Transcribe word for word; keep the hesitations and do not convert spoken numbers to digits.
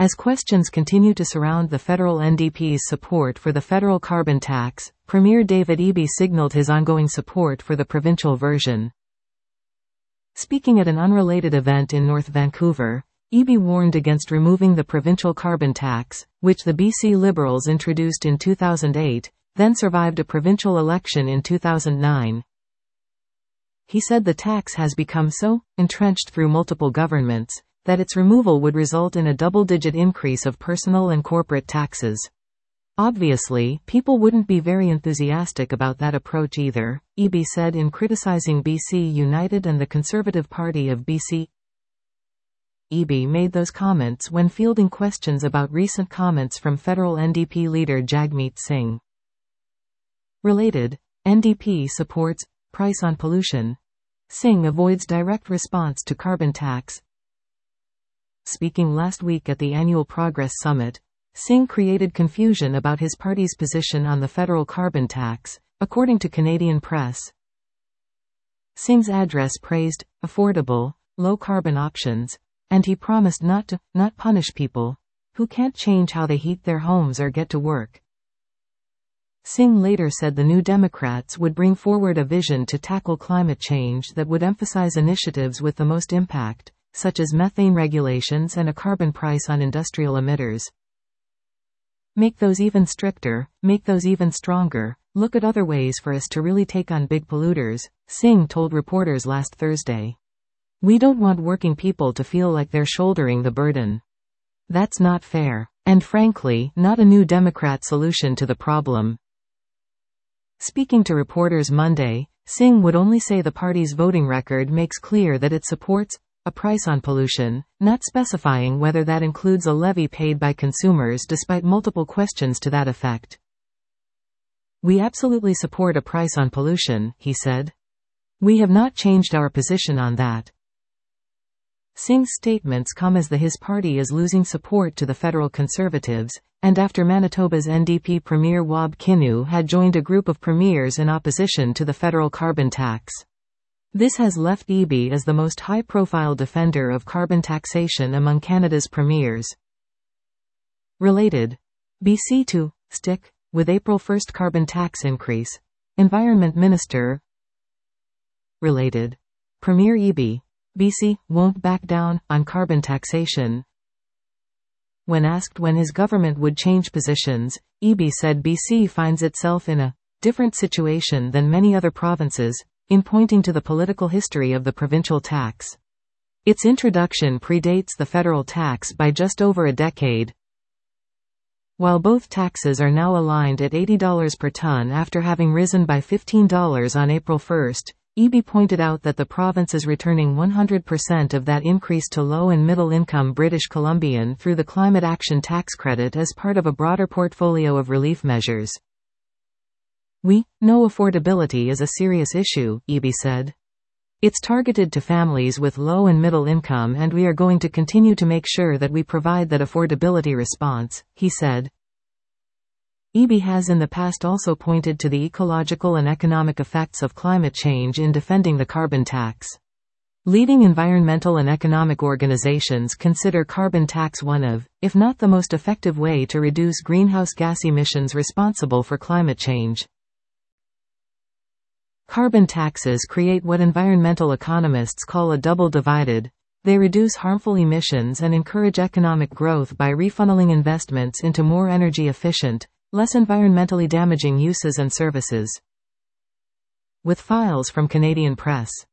As questions continue to surround the federal N D P's support for the federal carbon tax, Premier David Eby signaled his ongoing support for the provincial version. Speaking at an unrelated event in North Vancouver, Eby warned against removing the provincial carbon tax, which the B C Liberals introduced in two thousand eight, then survived a provincial election in two thousand nine. He said the tax has become so entrenched through multiple governments that its removal would result in a double-digit increase of personal and corporate taxes. Obviously, people wouldn't be very enthusiastic about that approach either, Eby said in criticizing B C United and the Conservative Party of B C. Eby made those comments when fielding questions about recent comments from federal N D P leader Jagmeet Singh. Related, N D P supports price on pollution. Singh avoids direct response to carbon tax. Speaking last week at the annual Progress Summit, Singh created confusion about his party's position on the federal carbon tax, according to Canadian press. Singh's address praised affordable, low-carbon options, and he promised not to, not punish people who can't change how they heat their homes or get to work. Singh later said the New Democrats would bring forward a vision to tackle climate change that would emphasize initiatives with the most impact, such as methane regulations and a carbon price on industrial emitters. Make those even stricter, make those even stronger, look at other ways for us to really take on big polluters, Singh told reporters last Thursday. We don't want working people to feel like they're shouldering the burden. That's not fair, and frankly, not a New Democrat solution to the problem. Speaking to reporters Monday, Singh would only say the party's voting record makes clear that it supports a price on pollution, not specifying whether that includes a levy paid by consumers despite multiple questions to that effect. We absolutely support a price on pollution, he said. We have not changed our position on that. Singh's statements come as the his party is losing support to the federal Conservatives, and after Manitoba's N D P Premier Wab Kinew had joined a group of premiers in opposition to the federal carbon tax. This has left Eby as the most high-profile defender of carbon taxation among Canada's premiers. Related, B C to stick with April first carbon tax increase. Environment Minister. Related, Premier Eby, B C won't back down on carbon taxation. When asked when his government would change positions, Eby said B C finds itself in a different situation than many other provinces, in pointing to the political history of the provincial tax. Its introduction predates the federal tax by just over a decade. While both taxes are now aligned at eighty dollars per ton after having risen by fifteen dollars on April first, Eby pointed out that the province is returning one hundred percent of that increase to low- and middle-income British Columbian through the Climate Action Tax Credit as part of a broader portfolio of relief measures. We know affordability is a serious issue, Eby said. It's targeted to families with low and middle income, and we are going to continue to make sure that we provide that affordability response, he said. Eby has in the past also pointed to the ecological and economic effects of climate change in defending the carbon tax. Leading environmental and economic organizations consider carbon tax one of, if not the most effective way to reduce greenhouse gas emissions responsible for climate change. Carbon taxes create what environmental economists call a double divided. They reduce harmful emissions and encourage economic growth by refunneling investments into more energy efficient, less environmentally damaging uses and services. With files from Canadian Press.